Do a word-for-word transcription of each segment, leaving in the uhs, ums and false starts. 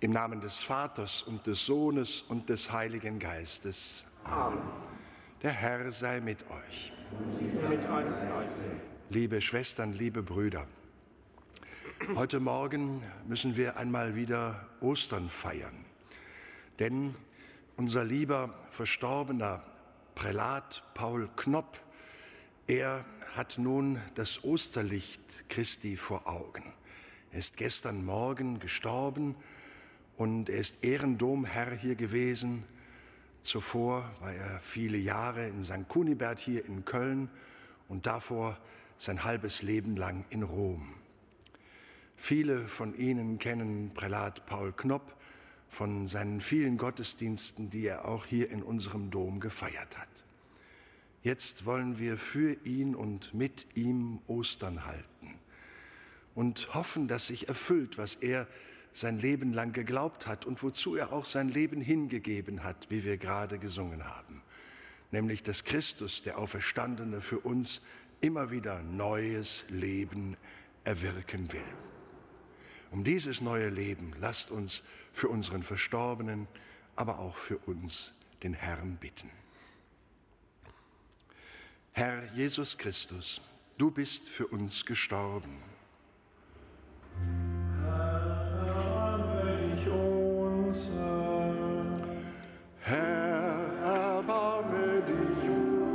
Im Namen des Vaters und des Sohnes und des Heiligen Geistes. Amen. Der Herr sei mit euch. Mit einem Geiste. Liebe Schwestern, liebe Brüder, heute Morgen müssen wir einmal wieder Ostern feiern. Denn unser lieber verstorbener Prälat Paul Knopp, er hat nun das Osterlicht Christi vor Augen. Er ist gestern Morgen gestorben und er ist Ehrendomherr hier gewesen. Zuvor war er viele Jahre in Sankt Kunibert hier in Köln und davor sein halbes Leben lang in Rom. Viele von Ihnen kennen Prälat Paul Knopp von seinen vielen Gottesdiensten, die er auch hier in unserem Dom gefeiert hat. Jetzt wollen wir für ihn und mit ihm Ostern halten und hoffen, dass sich erfüllt, was er sein Leben lang geglaubt hat und wozu er auch sein Leben hingegeben hat, wie wir gerade gesungen haben, nämlich dass Christus, der Auferstandene, für uns immer wieder neues Leben erwirken will. Um dieses neue Leben lasst uns für unseren Verstorbenen, aber auch für uns den Herrn bitten. Herr Jesus Christus, du bist für uns gestorben. Erbarme dich unser. Herr, erbarme dich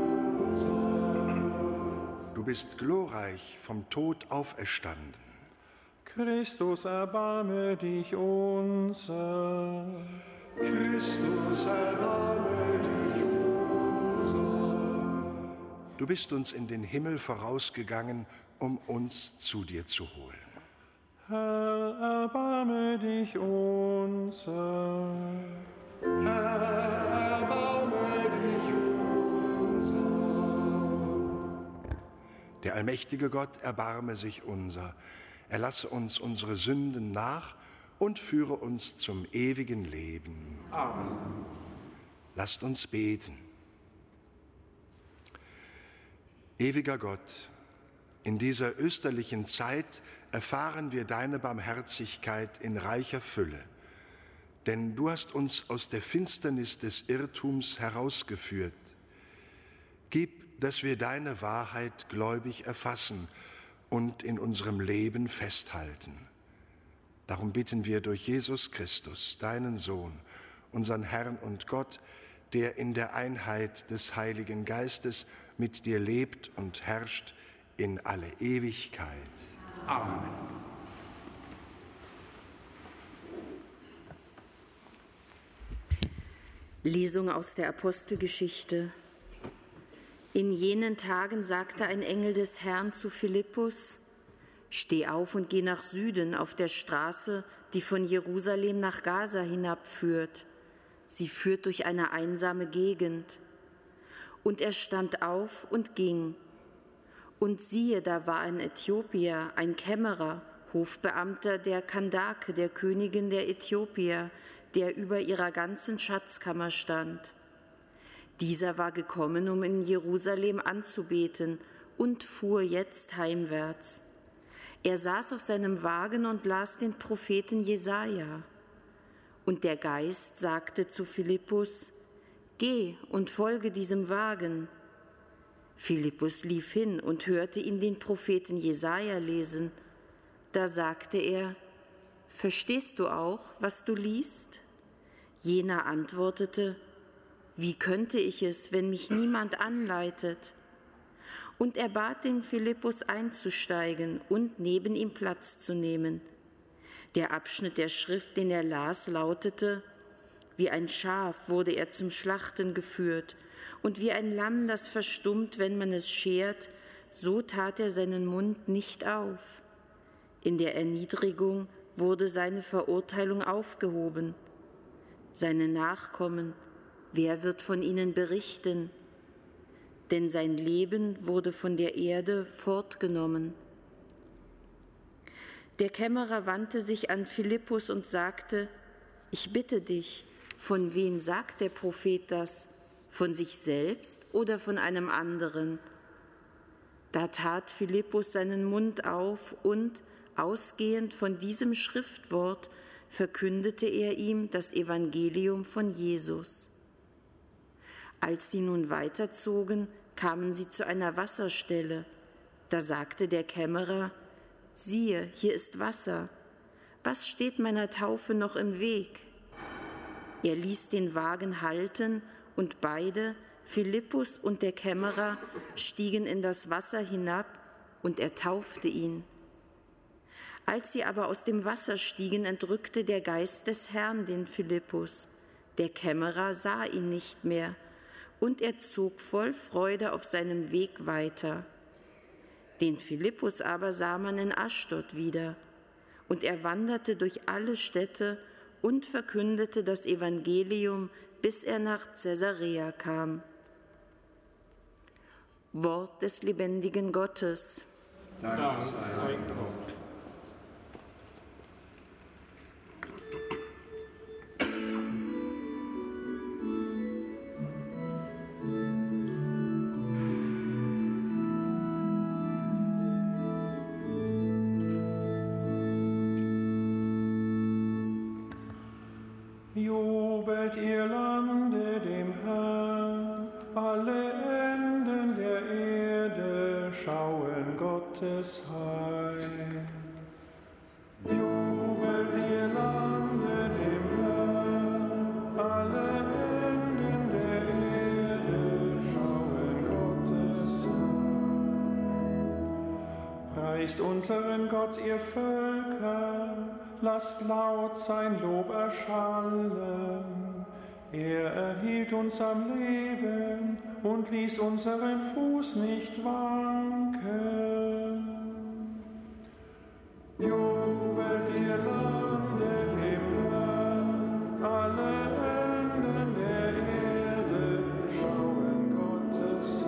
unser. Du bist glorreich vom Tod auferstanden. Christus, erbarme dich unser. Christus, erbarme dich unser. Du bist uns in den Himmel vorausgegangen, um uns zu dir zu holen. Herr, erbarme dich unser. Herr, erbarme dich unser. Der allmächtige Gott erbarme sich unser. Er lasse uns unsere Sünden nach und führe uns zum ewigen Leben. Amen. Lasst uns beten. Ewiger Gott, in dieser österlichen Zeit erfahren wir deine Barmherzigkeit in reicher Fülle. Denn du hast uns aus der Finsternis des Irrtums herausgeführt. Gib, dass wir deine Wahrheit gläubig erfassen und in unserem Leben festhalten. Darum bitten wir durch Jesus Christus, deinen Sohn, unseren Herrn und Gott, der in der Einheit des Heiligen Geistes mit dir lebt und herrscht in alle Ewigkeit. Amen. Lesung aus der Apostelgeschichte. In jenen Tagen sagte ein Engel des Herrn zu Philippus: Steh auf und geh nach Süden auf der Straße, die von Jerusalem nach Gaza hinabführt. Sie führt durch eine einsame Gegend. Und er stand auf und ging. Und siehe, da war ein Äthiopier, ein Kämmerer, Hofbeamter der Kandake, der Königin der Äthiopier, der über ihrer ganzen Schatzkammer stand. Dieser war gekommen, um in Jerusalem anzubeten, und fuhr jetzt heimwärts. Er saß auf seinem Wagen und las den Propheten Jesaja. Und der Geist sagte zu Philippus: Geh und folge diesem Wagen. Philippus lief hin und hörte ihn den Propheten Jesaja lesen. Da sagte er: Verstehst du auch, was du liest? Jener antwortete: Wie könnte ich es, wenn mich niemand anleitet? Und er bat den Philippus einzusteigen und neben ihm Platz zu nehmen. Der Abschnitt der Schrift, den er las, lautete: Wie ein Schaf wurde er zum Schlachten geführt, und wie ein Lamm, das verstummt, wenn man es schert, so tat er seinen Mund nicht auf. In der Erniedrigung wurde seine Verurteilung aufgehoben. Seine Nachkommen, wer wird von ihnen berichten? Denn sein Leben wurde von der Erde fortgenommen. Der Kämmerer wandte sich an Philippus und sagte: Ich bitte dich, von wem sagt der Prophet das? Von sich selbst oder von einem anderen? Da tat Philippus seinen Mund auf und, ausgehend von diesem Schriftwort, verkündete er ihm das Evangelium von Jesus. Als sie nun weiterzogen, kamen sie zu einer Wasserstelle. Da sagte der Kämmerer: Siehe, hier ist Wasser. Was steht meiner Taufe noch im Weg? Er ließ den Wagen halten, und beide, Philippus und der Kämmerer, stiegen in das Wasser hinab, und er taufte ihn. Als sie aber aus dem Wasser stiegen, entrückte der Geist des Herrn den Philippus. Der Kämmerer sah ihn nicht mehr, und er zog voll Freude auf seinem Weg weiter. Den Philippus aber sah man in Aschdod wieder, und er wanderte durch alle Städte und verkündete das Evangelium, bis er nach Caesarea kam. Wort des lebendigen Gottes. Dank sei Gott. Jubelt ihr Lande dem Herrn, alle Enden der Erde schauen Gottes Heil. Jubelt ihr Lande dem Herrn, alle Enden der Erde schauen Gottes Heil. Preist unseren Gott, ihr Völker, lasst laut sein Lob erschallen. Er erhielt uns am Leben und ließ unseren Fuß nicht wanken. Jubelt ihr Lande dem Herrn, alle Enden der Erde schauen Gottes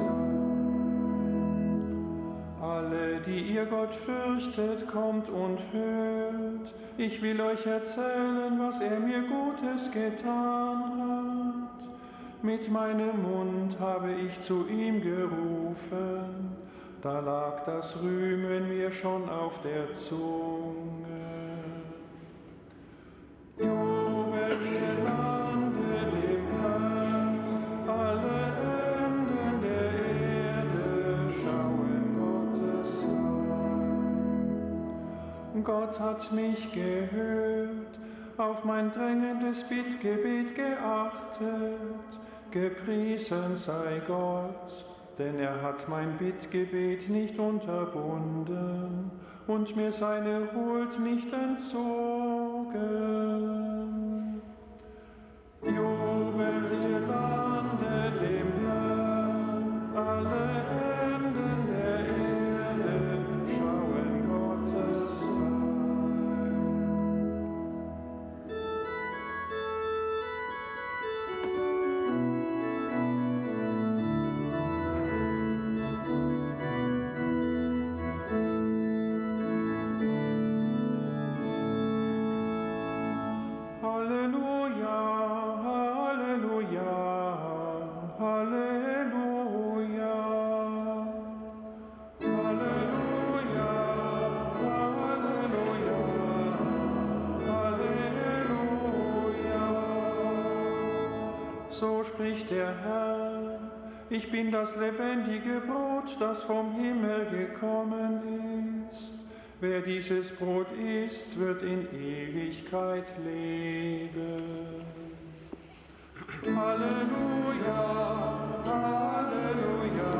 Heil. Alle, die ihr Gott fürchtet, kommt und hört. Ich will euch erzählen, was er mir Gutes getan hat. Mit meinem Mund habe ich zu ihm gerufen, da lag das Rühmen mir schon auf der Zunge. Jubelt ihr Lande dem Herrn, alle Enden der Erde schauen Gottes Heil. Gott hat mich gehört, auf mein drängendes Bittgebet geachtet. Gepriesen sei Gott, denn er hat mein Bittgebet nicht unterbunden und mir seine Huld nicht entzogen. Jubelt ihr Lande dem Herrn, alle Enden der Erde schauen Gottes So spricht der Herr, ich bin das lebendige Brot, das vom Himmel gekommen ist. Wer dieses Brot isst, wird in Ewigkeit leben. Halleluja, Halleluja,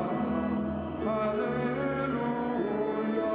Halleluja.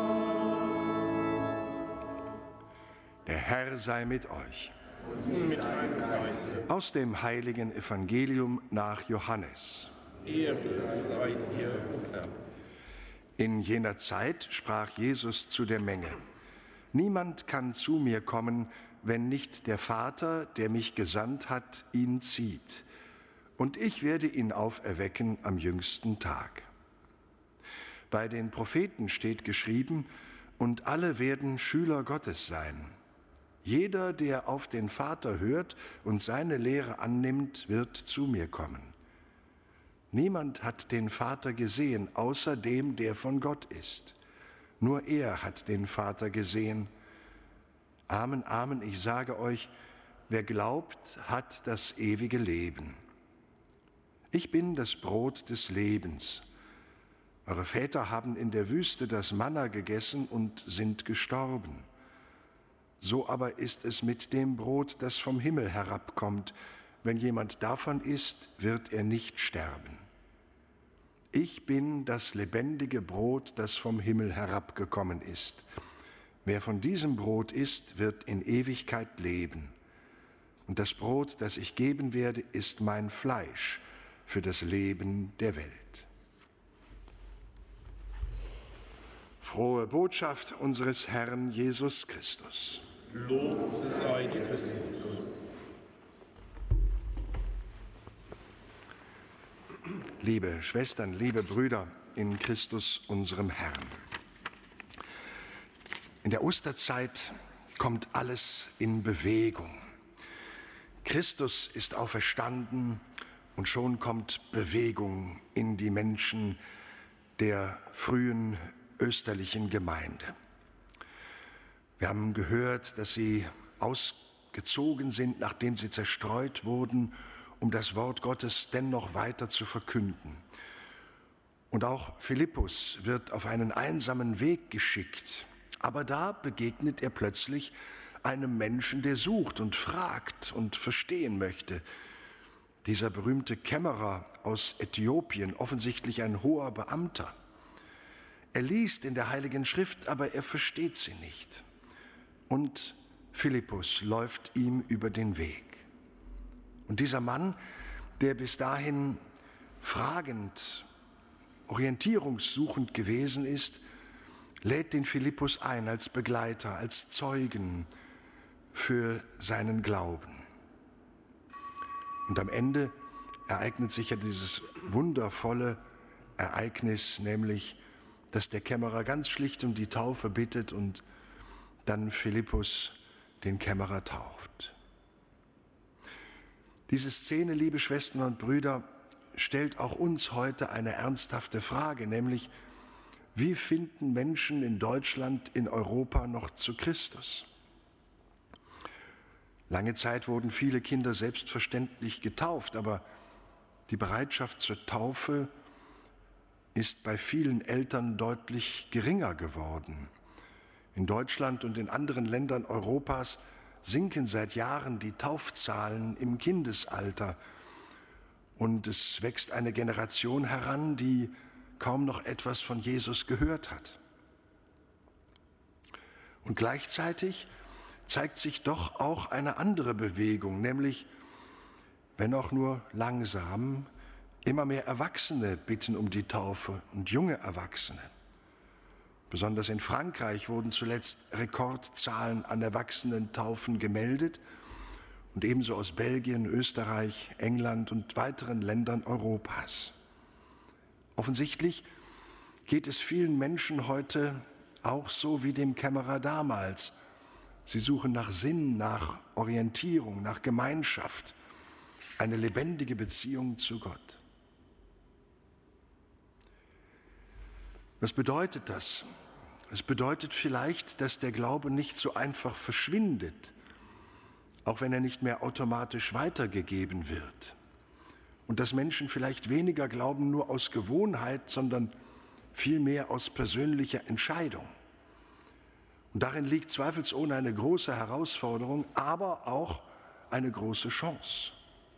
Der Herr sei mit euch. Und mit deinem Geiste. Aus dem heiligen Evangelium nach Johannes. Ehre sei dir, Herr. In jener Zeit sprach Jesus zu der Menge: Niemand kann zu mir kommen, wenn nicht der Vater, der mich gesandt hat, ihn zieht. Und ich werde ihn auferwecken am jüngsten Tag. Bei den Propheten steht geschrieben: Und alle werden Schüler Gottes sein. Jeder, der auf den Vater hört und seine Lehre annimmt, wird zu mir kommen. Niemand hat den Vater gesehen, außer dem, der von Gott ist. Nur er hat den Vater gesehen. Amen, Amen, ich sage euch, wer glaubt, hat das ewige Leben. Ich bin das Brot des Lebens. Eure Väter haben in der Wüste das Manna gegessen und sind gestorben. So aber ist es mit dem Brot, das vom Himmel herabkommt. Wenn jemand davon isst, wird er nicht sterben. Ich bin das lebendige Brot, das vom Himmel herabgekommen ist. Wer von diesem Brot isst, wird in Ewigkeit leben. Und das Brot, das ich geben werde, ist mein Fleisch für das Leben der Welt. Frohe Botschaft unseres Herrn Jesus Christus. Lob sei dir, Christus. Liebe Schwestern, liebe Brüder in Christus, unserem Herrn. In der Osterzeit kommt alles in Bewegung. Christus ist auferstanden und schon kommt Bewegung in die Menschen der frühen österlichen Gemeinde. Wir haben gehört, dass sie ausgezogen sind, nachdem sie zerstreut wurden, um das Wort Gottes dennoch weiter zu verkünden. Und auch Philippus wird auf einen einsamen Weg geschickt, aber da begegnet er plötzlich einem Menschen, der sucht und fragt und verstehen möchte. Dieser berühmte Kämmerer aus Äthiopien, offensichtlich ein hoher Beamter. Er liest in der Heiligen Schrift, aber er versteht sie nicht. Und Philippus läuft ihm über den Weg. Und dieser Mann, der bis dahin fragend, orientierungssuchend gewesen ist, lädt den Philippus ein als Begleiter, als Zeugen für seinen Glauben. Und am Ende ereignet sich ja dieses wundervolle Ereignis, nämlich, dass der Kämmerer ganz schlicht um die Taufe bittet und dann Philippus den Kämmerer tauft. Diese Szene, liebe Schwestern und Brüder, stellt auch uns heute eine ernsthafte Frage, nämlich, wie finden Menschen in Deutschland, in Europa noch zu Christus? Lange Zeit wurden viele Kinder selbstverständlich getauft, aber die Bereitschaft zur Taufe ist bei vielen Eltern deutlich geringer geworden. In Deutschland und in anderen Ländern Europas sinken seit Jahren die Taufzahlen im Kindesalter und es wächst eine Generation heran, die kaum noch etwas von Jesus gehört hat. Und gleichzeitig zeigt sich doch auch eine andere Bewegung, nämlich, wenn auch nur langsam, immer mehr Erwachsene bitten um die Taufe und junge Erwachsene. Besonders in Frankreich wurden zuletzt Rekordzahlen an Erwachsenentaufen gemeldet und ebenso aus Belgien, Österreich, England und weiteren Ländern Europas. Offensichtlich geht es vielen Menschen heute auch so wie dem Kämmerer damals. Sie suchen nach Sinn, nach Orientierung, nach Gemeinschaft, eine lebendige Beziehung zu Gott. Was bedeutet das? Es bedeutet vielleicht, dass der Glaube nicht so einfach verschwindet, auch wenn er nicht mehr automatisch weitergegeben wird. Und dass Menschen vielleicht weniger glauben nur aus Gewohnheit, sondern vielmehr aus persönlicher Entscheidung. Und darin liegt zweifelsohne eine große Herausforderung, aber auch eine große Chance.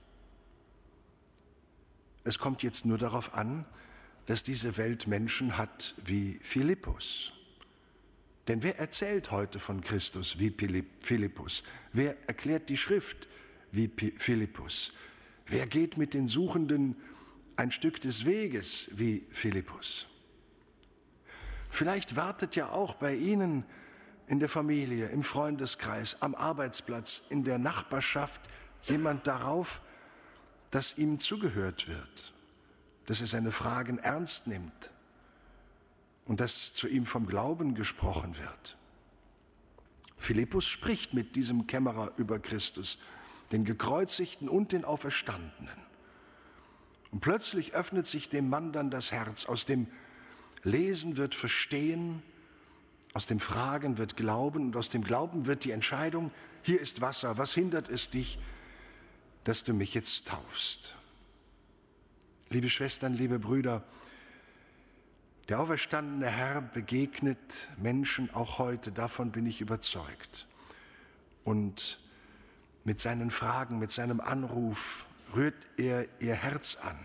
Es kommt jetzt nur darauf an, dass diese Welt Menschen hat wie Philippus. Denn wer erzählt heute von Christus wie Philippus? Wer erklärt die Schrift wie Philippus? Wer geht mit den Suchenden ein Stück des Weges wie Philippus? Vielleicht wartet ja auch bei Ihnen in der Familie, im Freundeskreis, am Arbeitsplatz, in der Nachbarschaft jemand darauf, dass ihm zugehört wird, dass er seine Fragen ernst nimmt und dass zu ihm vom Glauben gesprochen wird. Philippus spricht mit diesem Kämmerer über Christus, den Gekreuzigten und den Auferstandenen. Und plötzlich öffnet sich dem Mann dann das Herz. Aus dem Lesen wird Verstehen, Aus dem Fragen wird Glauben und aus dem Glauben wird die Entscheidung, hier ist Wasser, was hindert es dich, dass du mich jetzt taufst? Liebe Schwestern, liebe Brüder, der auferstandene Herr begegnet Menschen auch heute, davon bin ich überzeugt. Und mit seinen Fragen, mit seinem Anruf rührt er ihr Herz an.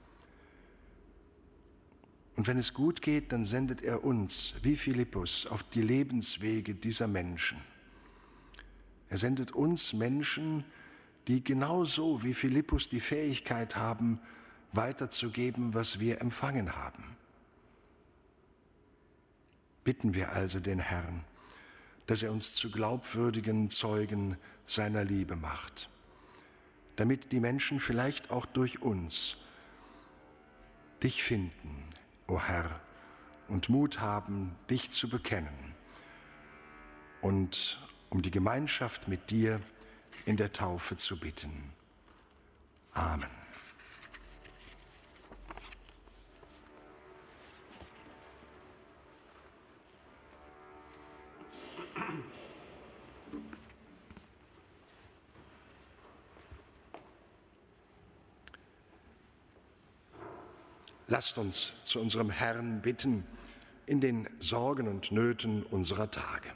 Und wenn es gut geht, dann sendet er uns, wie Philippus, auf die Lebenswege dieser Menschen. Er sendet uns Menschen, die genauso wie Philippus die Fähigkeit haben, weiterzugeben, was wir empfangen haben. Bitten wir also den Herrn, dass er uns zu glaubwürdigen Zeugen seiner Liebe macht, damit die Menschen vielleicht auch durch uns dich finden, o Herr, und Mut haben, dich zu bekennen und um die Gemeinschaft mit dir in der Taufe zu bitten. Amen. Lasst uns zu unserem Herrn bitten in den Sorgen und Nöten unserer Tage.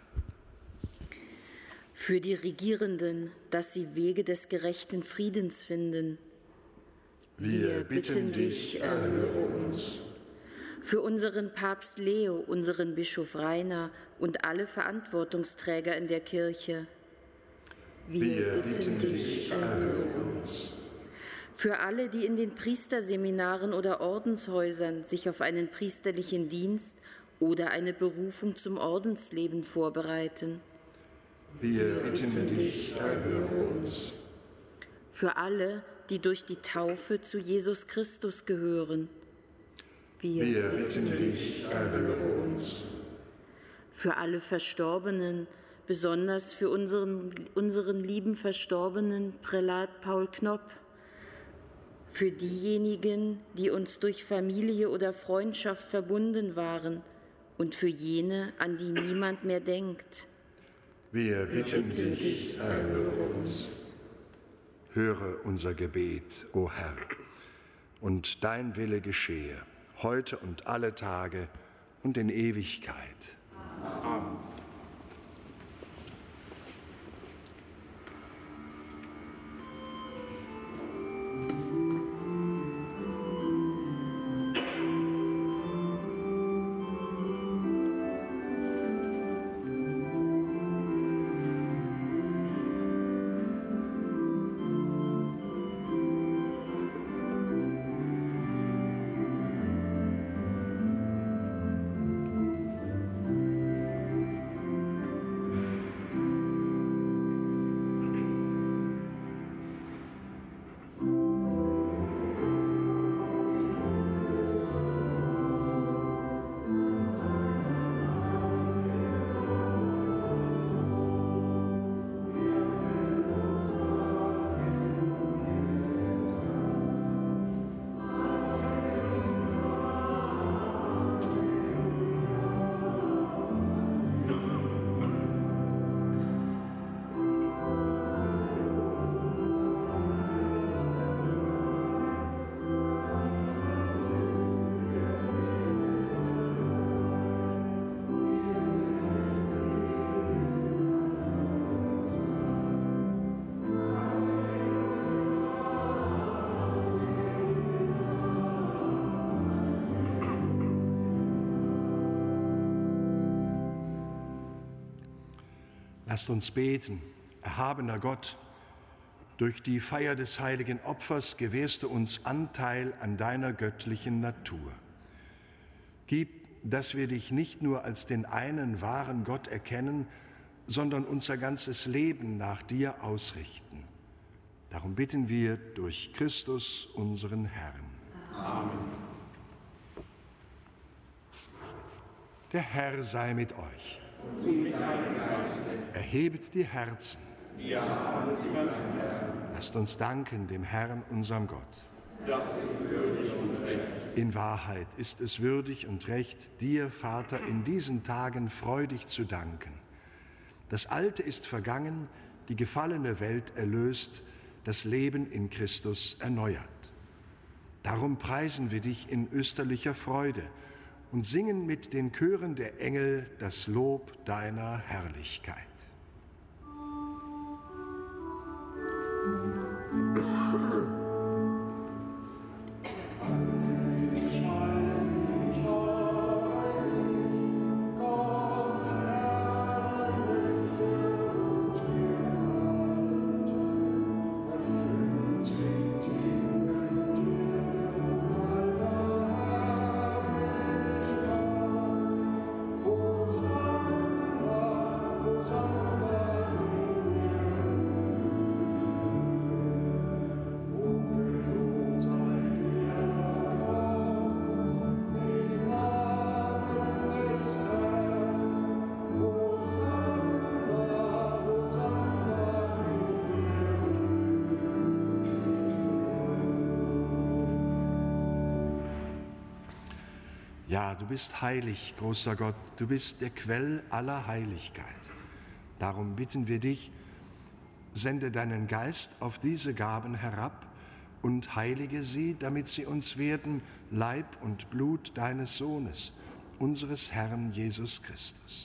Für die Regierenden, dass sie Wege des gerechten Friedens finden. Wir bitten dich, erhöre uns. Für unseren Papst Leo, unseren Bischof Rainer und alle Verantwortungsträger in der Kirche. Wir bitten dich, erhöre uns. Für alle, die in den Priesterseminaren oder Ordenshäusern sich auf einen priesterlichen Dienst oder eine Berufung zum Ordensleben vorbereiten. Wir bitten dich, erhöre uns. Für alle, die durch die Taufe zu Jesus Christus gehören. Wir, Wir bitten dich, erhöre uns. Für alle Verstorbenen, besonders für unseren, unseren lieben verstorbenen Prälat Paul Knopp. Für diejenigen, die uns durch Familie oder Freundschaft verbunden waren und für jene, an die niemand mehr denkt. Wir bitten dich, erhöre uns. Höre unser Gebet, o Herr, und dein Wille geschehe, heute und alle Tage und in Ewigkeit. Amen. Lasst uns beten, erhabener Gott, durch die Feier des heiligen Opfers gewährst du uns Anteil an deiner göttlichen Natur. Gib, dass wir dich nicht nur als den einen wahren Gott erkennen, sondern unser ganzes Leben nach dir ausrichten. Darum bitten wir durch Christus, unseren Herrn. Amen. Der Herr sei mit euch. Und mit deinem Geiste. Erhebet die Herzen. Wir haben sie beim Herrn. Lasst uns danken dem Herrn, unserem Gott. Das ist würdig und recht. In Wahrheit ist es würdig und recht, dir, Vater, in diesen Tagen freudig zu danken. Das Alte ist vergangen, die gefallene Welt erlöst, das Leben in Christus erneuert. Darum preisen wir dich in österlicher Freude und singen mit den Chören der Engel das Lob deiner Herrlichkeit. Ja, du bist heilig, großer Gott, du bist der Quell aller Heiligkeit. Darum bitten wir dich, sende deinen Geist auf diese Gaben herab und heilige sie, damit sie uns werden Leib und Blut deines Sohnes, unseres Herrn Jesus Christus.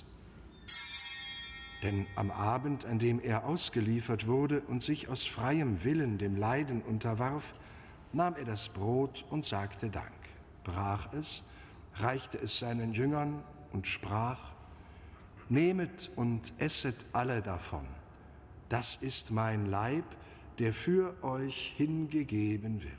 Denn am Abend, an dem er ausgeliefert wurde und sich aus freiem Willen dem Leiden unterwarf, nahm er das Brot und sagte Dank, brach es, reichte es seinen Jüngern und sprach: Nehmet und esset alle davon. Das ist mein Leib, der für euch hingegeben wird.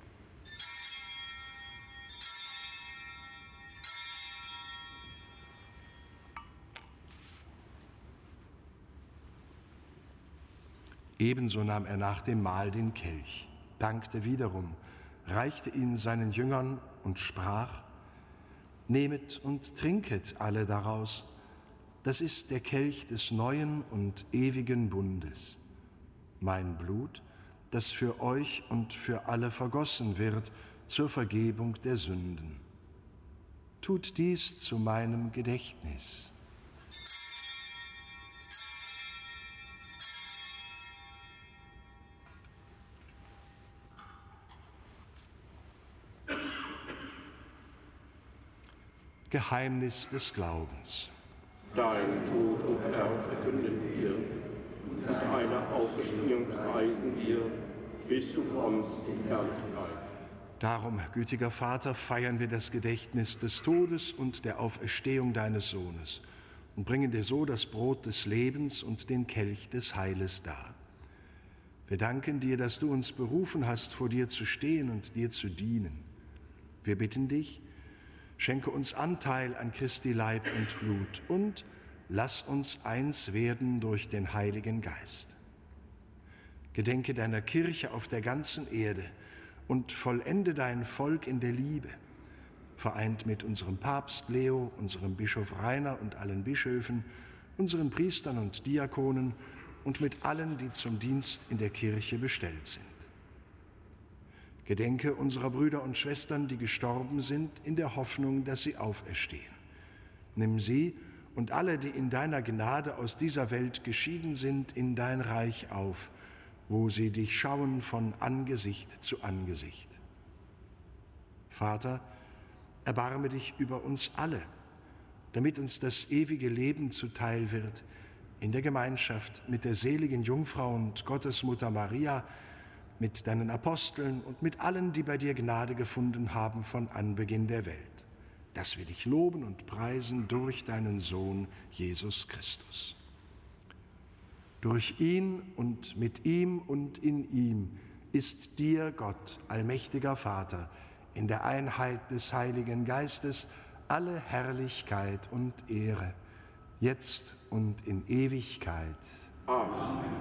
Ebenso nahm er nach dem Mahl den Kelch, dankte wiederum, reichte ihn seinen Jüngern und sprach: Nehmet und trinket alle daraus. Das ist der Kelch des neuen und ewigen Bundes. Mein Blut, das für euch und für alle vergossen wird zur Vergebung der Sünden. Tut dies zu meinem Gedächtnis. Geheimnis des Glaubens. Dein Tod, o Herr, verkünden wir, und deine Auferstehung preisen wir, bis du kommst in Herrlichkeit. Darum, gütiger Vater, feiern wir das Gedächtnis des Todes und der Auferstehung deines Sohnes und bringen dir so das Brot des Lebens und den Kelch des Heiles dar. Wir danken dir, dass du uns berufen hast, vor dir zu stehen und dir zu dienen. Wir bitten dich, schenke uns Anteil an Christi Leib und Blut und lass uns eins werden durch den Heiligen Geist. Gedenke deiner Kirche auf der ganzen Erde und vollende dein Volk in der Liebe, vereint mit unserem Papst Leo, unserem Bischof Rainer und allen Bischöfen, unseren Priestern und Diakonen und mit allen, die zum Dienst in der Kirche bestellt sind. Gedenke unserer Brüder und Schwestern, die gestorben sind, in der Hoffnung, dass sie auferstehen. Nimm sie und alle, die in deiner Gnade aus dieser Welt geschieden sind, in dein Reich auf, wo sie dich schauen von Angesicht zu Angesicht. Vater, erbarme dich über uns alle, damit uns das ewige Leben zuteil wird, in der Gemeinschaft mit der seligen Jungfrau und Gottesmutter Maria, mit deinen Aposteln und mit allen, die bei dir Gnade gefunden haben von Anbeginn der Welt, dass wir dich loben und preisen durch deinen Sohn Jesus Christus. Durch ihn und mit ihm und in ihm ist dir, Gott, allmächtiger Vater, in der Einheit des Heiligen Geistes alle Herrlichkeit und Ehre, jetzt und in Ewigkeit. Amen.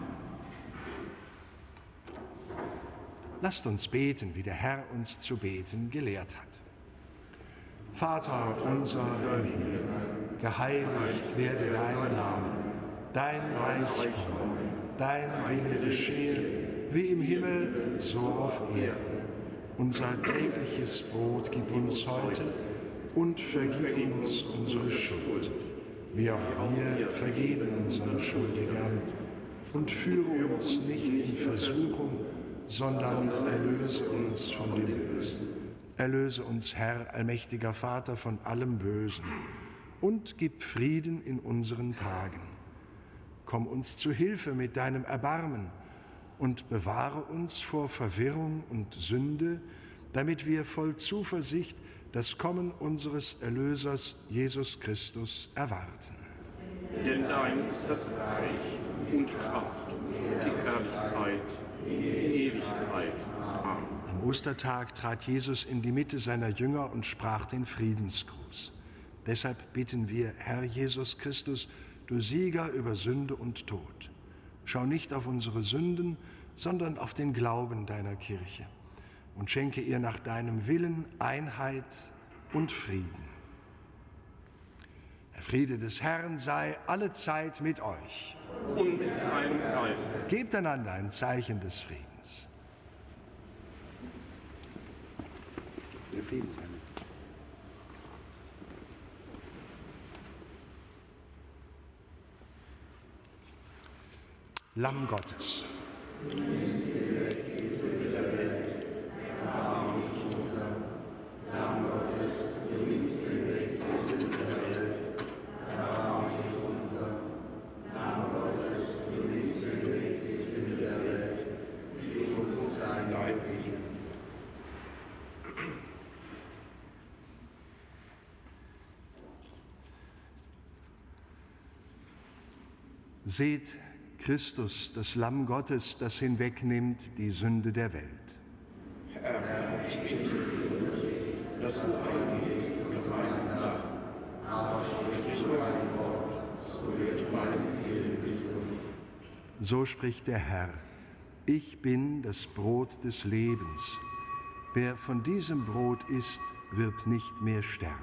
Lasst uns beten, wie der Herr uns zu beten gelehrt hat. Vater unser im Himmel, geheiligt werde dein Name, dein Reich komme, dein Wille geschehe, wie im Himmel, so auf Erden. Unser tägliches Brot gib uns heute und vergib uns unsere Schuld, wie auch wir vergeben unseren Schuldigern. Und führe uns nicht in Versuchung, sondern erlöse uns von dem Bösen. Erlöse uns, Herr, allmächtiger Vater, von allem Bösen und gib Frieden in unseren Tagen. Komm uns zu Hilfe mit deinem Erbarmen und bewahre uns vor Verwirrung und Sünde, damit wir voll Zuversicht das Kommen unseres Erlösers Jesus Christus erwarten. Denn dein ist das Reich und Kraft und die Herrlichkeit in Ewigkeit. Amen. Am Ostertag trat Jesus in die Mitte seiner Jünger und sprach den Friedensgruß. Deshalb bitten wir, Herr Jesus Christus, du Sieger über Sünde und Tod, schau nicht auf unsere Sünden, sondern auf den Glauben deiner Kirche und schenke ihr nach deinem Willen Einheit und Frieden. Der Friede des Herrn sei allezeit mit euch. Und mit deinem Geist. Gebt einander ein Zeichen des Friedens. Der Frieden sei mit euch. Lamm Gottes. Seht Christus, das Lamm Gottes, das hinwegnimmt die Sünde der Welt. Herr, ich bitte dich, dass du eingehst unter meinem Dach, aber sprich nur ein Wort, so wird meine Seele gesund. So spricht der Herr: Ich bin das Brot des Lebens. Wer von diesem Brot isst, wird nicht mehr sterben.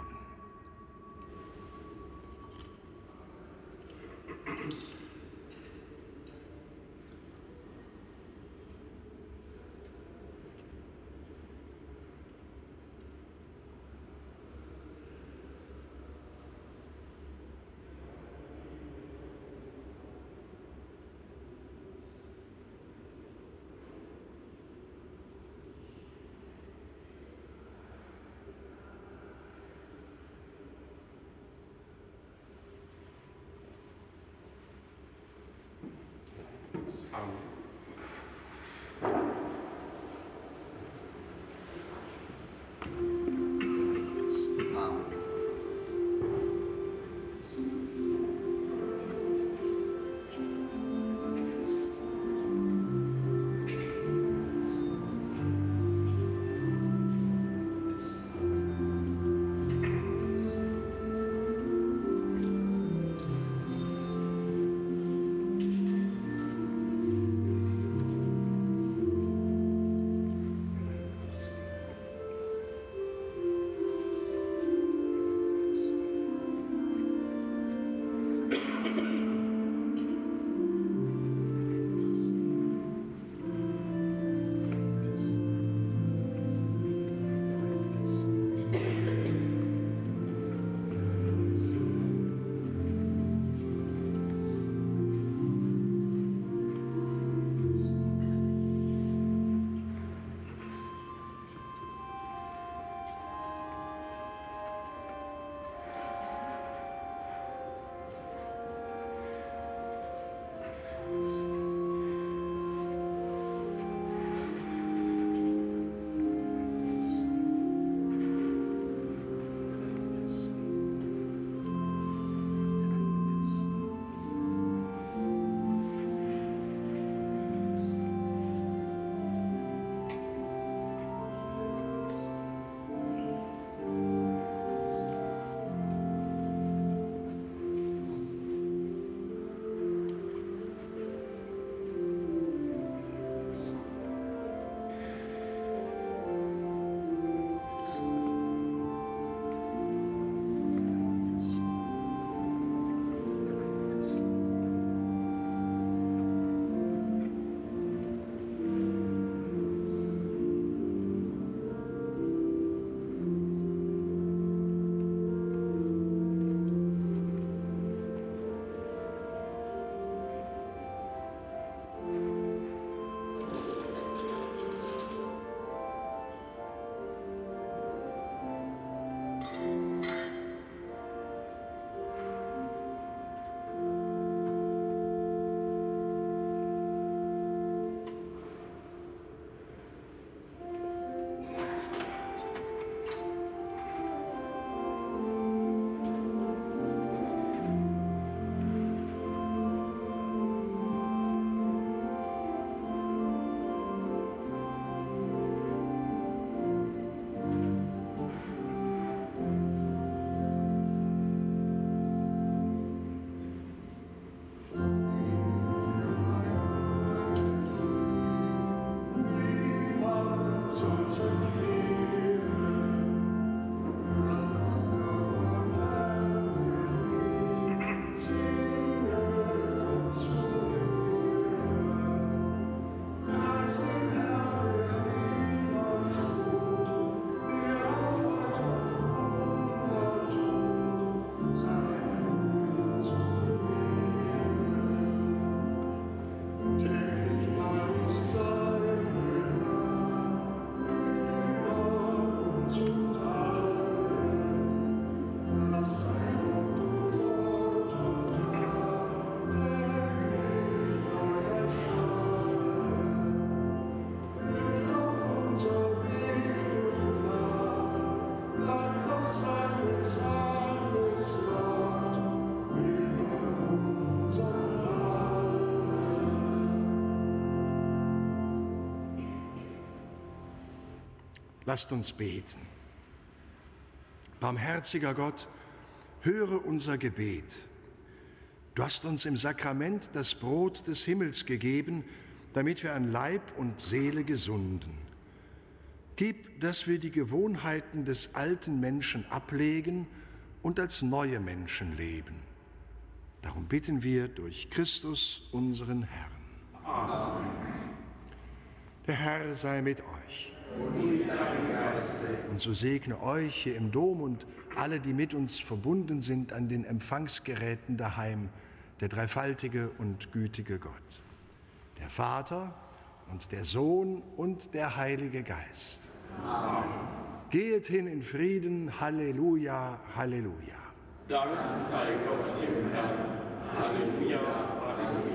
Lasst uns beten. Barmherziger Gott, höre unser Gebet. Du hast uns im Sakrament das Brot des Himmels gegeben, damit wir an Leib und Seele gesunden. Gib, dass wir die Gewohnheiten des alten Menschen ablegen und als neue Menschen leben. Darum bitten wir durch Christus, unseren Herrn. Amen. Der Herr sei mit euch. Und mit deinem Geiste. Und so segne euch hier im Dom und alle, die mit uns verbunden sind an den Empfangsgeräten daheim, der dreifaltige und gütige Gott, der Vater und der Sohn und der Heilige Geist. Amen. Gehet hin in Frieden. Halleluja, Halleluja. Dank sei Gott dem Herrn. Halleluja, Halleluja.